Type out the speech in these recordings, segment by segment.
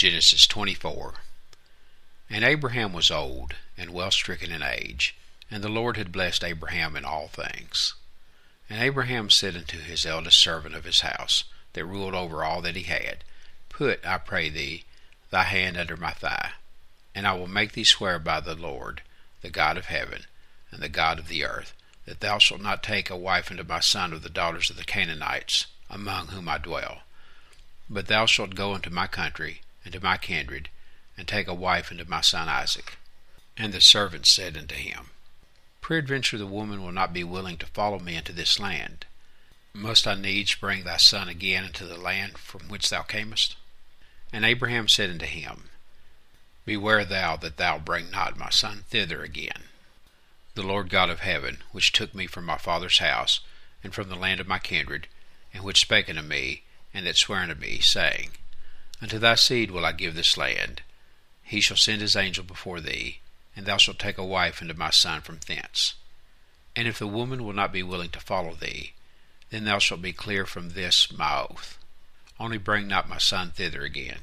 Genesis 24. And Abraham was old, and well stricken in age, and the Lord had blessed Abraham in all things. And Abraham said unto his eldest servant of his house, that ruled over all that he had, Put, I pray thee, thy hand under my thigh, and I will make thee swear by the Lord, the God of heaven, and the God of the earth, that thou shalt not take a wife unto my son of the daughters of the Canaanites, among whom I dwell. But thou shalt go into my country, and to my kindred, and take a wife unto my son Isaac. And the servant said unto him, Peradventure the woman will not be willing to follow me into this land. Must I needs bring thy son again into the land from which thou camest? And Abraham said unto him, Beware thou that thou bring not my son thither again. The Lord God of heaven, which took me from my father's house, and from the land of my kindred, and which spake unto me, and that sware unto me, saying, Unto thy seed will I give this land. He shall send his angel before thee, and thou shalt take a wife unto my son from thence. And if the woman will not be willing to follow thee, then thou shalt be clear from this my oath. Only bring not my son thither again.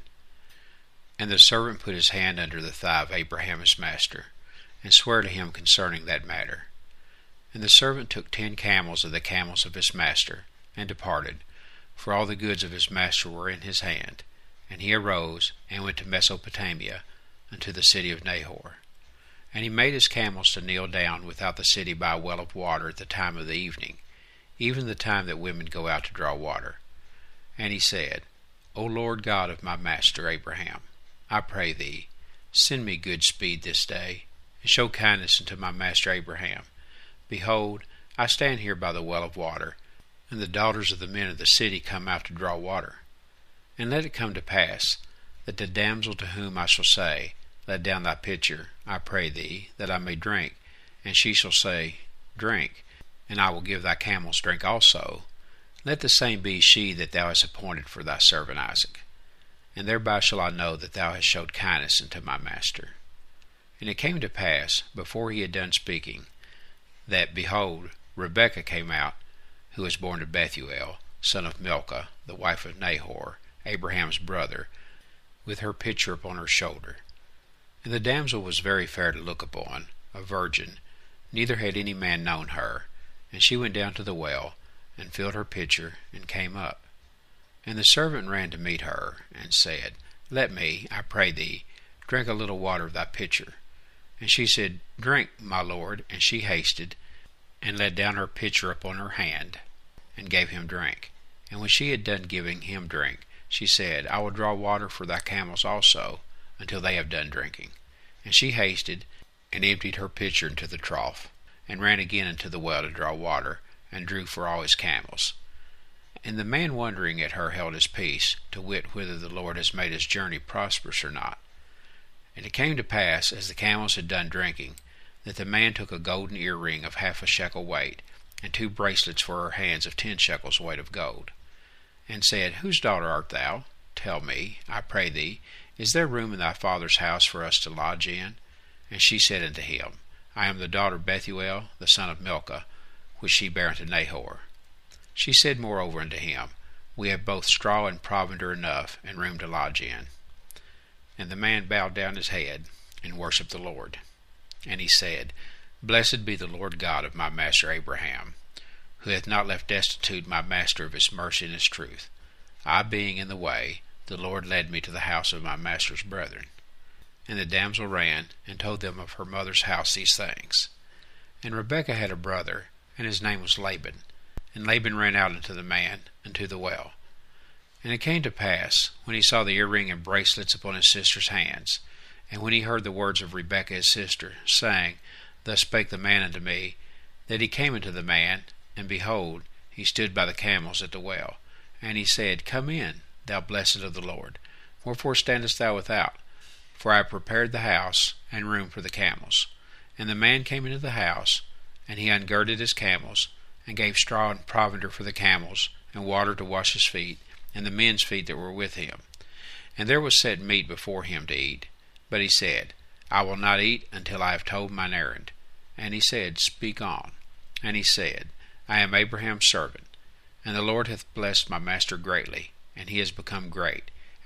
And the servant put his hand under the thigh of Abraham his master, and sware to him concerning that matter. And the servant took 10 camels of the camels of his master, and departed, for all the goods of his master were in his hand. And he arose, and went to Mesopotamia, unto the city of Nahor. And he made his camels to kneel down without the city by a well of water at the time of the evening, even the time that women go out to draw water. And he said, O Lord God of my master Abraham, I pray thee, send me good speed this day, and show kindness unto my master Abraham. Behold, I stand here by the well of water, and the daughters of the men of the city come out to draw water. And let it come to pass, that the damsel to whom I shall say, Let down thy pitcher, I pray thee, that I may drink, and she shall say, Drink, and I will give thy camels drink also, let the same be she that thou hast appointed for thy servant Isaac. And thereby shall I know that thou hast showed kindness unto my master. And it came to pass, before he had done speaking, that, behold, Rebekah came out, who was born to Bethuel, son of Milcah, the wife of Nahor, Abraham's brother, with her pitcher upon her shoulder. And the damsel was very fair to look upon, a virgin, neither had any man known her. And she went down to the well, and filled her pitcher, and came up. And the servant ran to meet her, and said, Let me, I pray thee, drink a little water of thy pitcher. And she said, Drink, my lord. And she hasted, and let down her pitcher upon her hand, and gave him drink. And when she had done giving him drink, she said, I will draw water for thy camels also, until they have done drinking. And she hasted, and emptied her pitcher into the trough, and ran again into the well to draw water, and drew for all his camels. And the man wondering at her held his peace, to wit whether the Lord has made his journey prosperous or not. And it came to pass, as the camels had done drinking, that the man took a golden earring of 1/2 shekel weight, and 2 bracelets for her hands of 10 shekels weight of gold, and said, Whose daughter art thou? Tell me, I pray thee, is there room in thy father's house for us to lodge in? And she said unto him, I am the daughter of Bethuel, the son of Milcah, which she bare unto Nahor. She said moreover unto him, We have both straw and provender enough, and room to lodge in. And the man bowed down his head, and worshipped the Lord. And he said, Blessed be the Lord God of my master Abraham, who hath not left destitute my master of his mercy and his truth. I being in the way, the Lord led me to the house of my master's brethren. And the damsel ran, and told them of her mother's house these things. And Rebekah had a brother, and his name was Laban. And Laban ran out unto the man, unto the well. And it came to pass, when he saw the earring and bracelets upon his sister's hands, and when he heard the words of Rebekah his sister, saying, Thus spake the man unto me, that he came unto the man, and behold, he stood by the camels at the well. And he said, Come in, thou blessed of the Lord. Wherefore standest thou without? For I have prepared the house and room for the camels. And the man came into the house, and he ungirded his camels, and gave straw and provender for the camels, and water to wash his feet, and the men's feet that were with him. And there was set meat before him to eat. But he said, I will not eat until I have told mine errand. And he said, Speak on. And he said, I am Abraham's servant, and the Lord hath blessed my master greatly, and he is become great,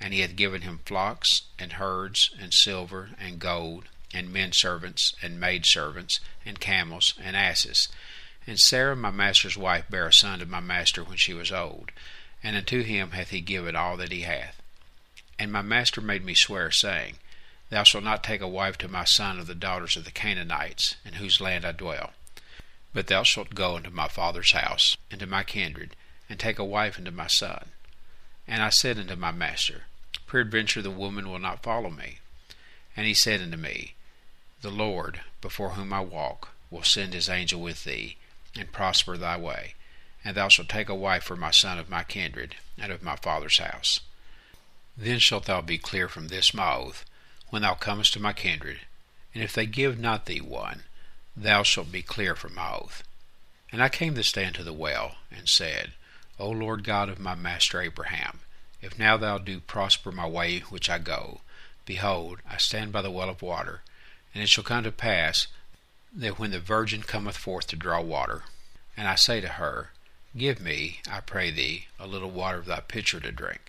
And he hath given him flocks, and herds, and silver, and gold, and men servants, and maid servants, and camels, and asses. And Sarah my master's wife bare a son to my master when she was old, and unto him hath he given all that he hath. And my master made me swear, saying, Thou shalt not take a wife to my son of the daughters of the Canaanites, in whose land I dwell. But thou shalt go into my father's house, and to my kindred, and take a wife unto my son. And I said unto my master, Peradventure the woman will not follow me. And he said unto me, The Lord, before whom I walk, will send his angel with thee, and prosper thy way. And thou shalt take a wife for my son of my kindred, and of my father's house. Then shalt thou be clear from this my oath, when thou comest to my kindred. And if they give not thee one, thou shalt be clear from my oath. And I came this day unto the well, and said, O Lord God of my master Abraham, if now thou do prosper my way which I go, behold, I stand by the well of water, and it shall come to pass that when the virgin cometh forth to draw water, and I say to her, Give me, I pray thee, a little water of thy pitcher to drink.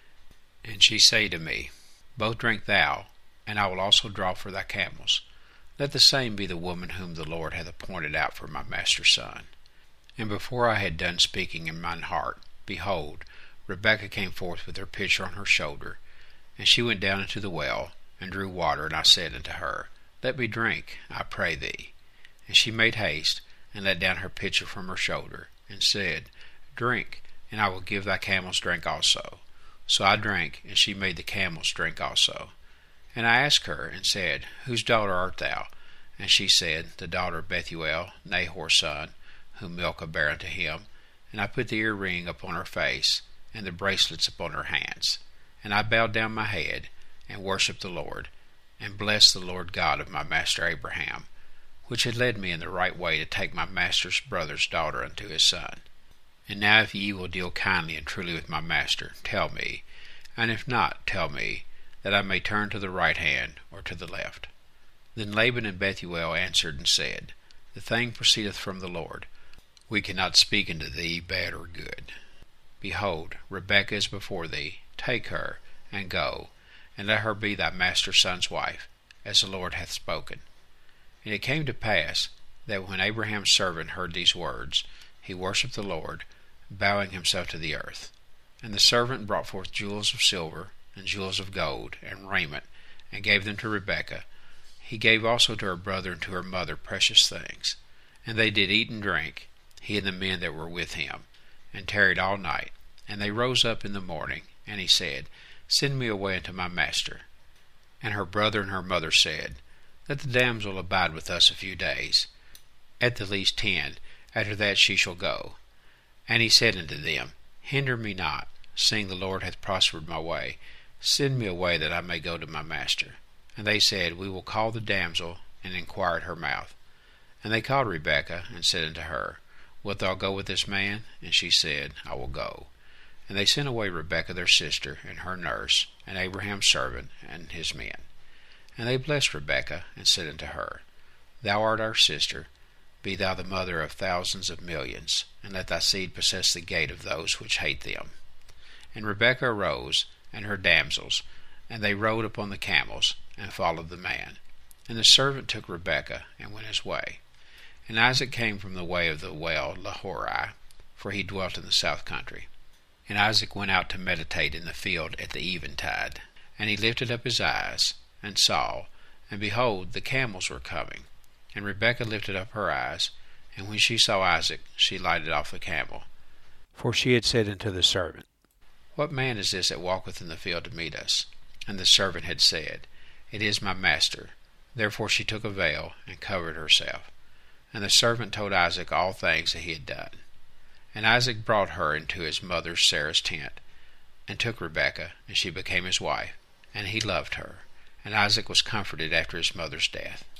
And she say to me, Both drink thou, and I will also draw for thy camels. Let the same be the woman whom the Lord hath appointed out for my master's son. And before I had done speaking in mine heart, behold, Rebekah came forth with her pitcher on her shoulder, and she went down into the well, and drew water, and I said unto her, Let me drink, I pray thee. And she made haste, and let down her pitcher from her shoulder, and said, Drink, and I will give thy camels drink also. So I drank, and she made the camels drink also. And I asked her, and said, Whose daughter art thou? And she said, The daughter of Bethuel, Nahor's son, whom Milcah bare unto him. And I put the earring upon her face, and the bracelets upon her hands. And I bowed down my head, and worshipped the Lord, and blessed the Lord God of my master Abraham, which had led me in the right way to take my master's brother's daughter unto his son. And now if ye will deal kindly and truly with my master, tell me, and if not, tell me, that I may turn to the right hand or to the left. Then Laban and Bethuel answered and said, The thing proceedeth from the Lord. We cannot speak unto thee bad or good. Behold, Rebekah is before thee. Take her, and go, and let her be thy master's son's wife, as the Lord hath spoken. And it came to pass, that when Abraham's servant heard these words, he worshipped the Lord, bowing himself to the earth. And the servant brought forth jewels of silver, and jewels of gold, and raiment, and gave them to Rebekah. He gave also to her brother and to her mother precious things. And they did eat and drink, he and the men that were with him, and tarried all night. And they rose up in the morning, and he said, Send me away unto my master. And her brother and her mother said, Let the damsel abide with us a few days, at the least 10, after that she shall go. And he said unto them, Hinder me not, seeing the Lord hath prospered my way. Send me away that I may go to my master. And they said, We will call the damsel, and inquire at her mouth. And they called Rebekah, and said unto her, Wilt thou go with this man? And she said, I will go. And they sent away Rebekah their sister, and her nurse, and Abraham's servant, and his men. And they blessed Rebekah, and said unto her, Thou art our sister, be thou the mother of thousands of millions, and let thy seed possess the gate of those which hate them. And Rebekah arose, and her damsels, and they rode upon the camels, and followed the man. And the servant took Rebekah, and went his way. And Isaac came from the way of the well Lahorai, for he dwelt in the south country. And Isaac went out to meditate in the field at the eventide. And he lifted up his eyes, and saw, and behold, the camels were coming. And Rebekah lifted up her eyes, and when she saw Isaac, she lighted off the camel. For she had said unto the servant, What man is this that walketh in the field to meet us? And the servant had said, It is my master. Therefore she took a veil, and covered herself. And the servant told Isaac all things that he had done. And Isaac brought her into his mother Sarah's tent, and took Rebekah, and she became his wife, and he loved her. And Isaac was comforted after his mother's death.